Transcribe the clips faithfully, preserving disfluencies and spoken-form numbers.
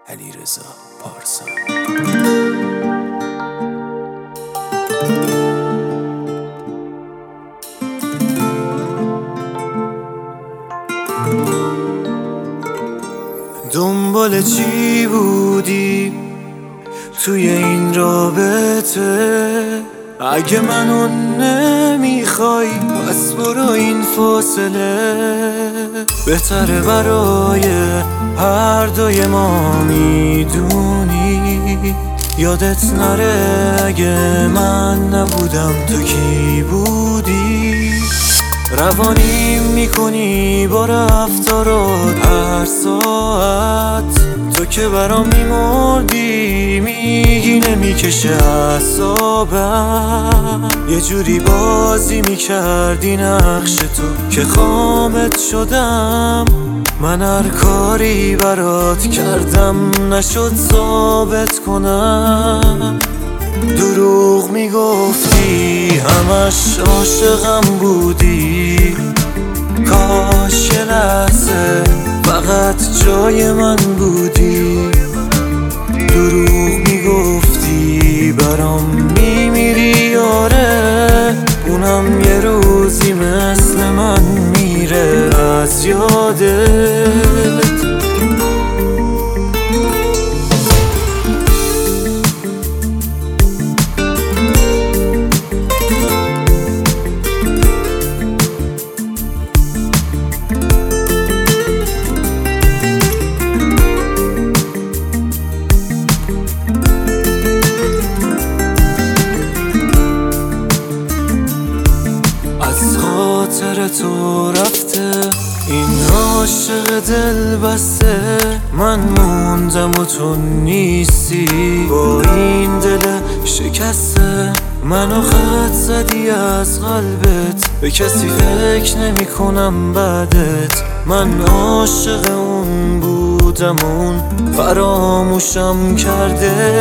علیرضا پارسا. دنبال چی بودی توی این رابطه؟ اگه منو نمیخوای پس برو این فاصله. بهتره برای هر دوی ما میدونی یادت نره اگه من نبودم تو کی بودی. روانی میکنی با رفتارات هر ساعت، تو که برام میمردی میگی نمیکشه اعصابم. یه جوری بازی میکردی نقش تو که خامت شدم. من هر کاری برات کردم نشد ثابت کنم. دروغ میگفتی همش عاشقم بودی، کاش یه لحظه فقط جای من بودی. دروغ میگفتی برام میمیری، آره اونم یه روزی مثل من میره از یادت. خاطر تو رفته این عاشق دل بسته. من موندم و تو نیستی با این دل شکسته. منو خط زدی از قلبت، به کسی فکر نمی کنم بعدت. من عاشق اون بودم اون فراموشم کرده.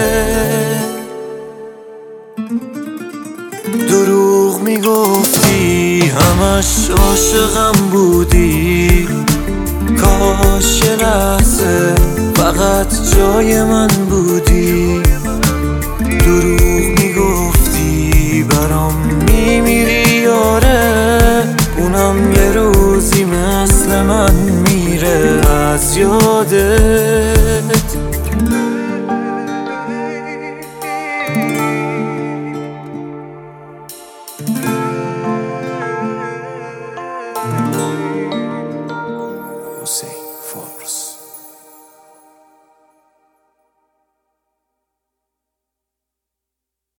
دروغ میگفتی همش عاشقم بودی، کاش یه لحظه فقط جای من بودی. دروغ میگفتی برام میمیری، آره اونم یه روزی مثل من میره از یادت.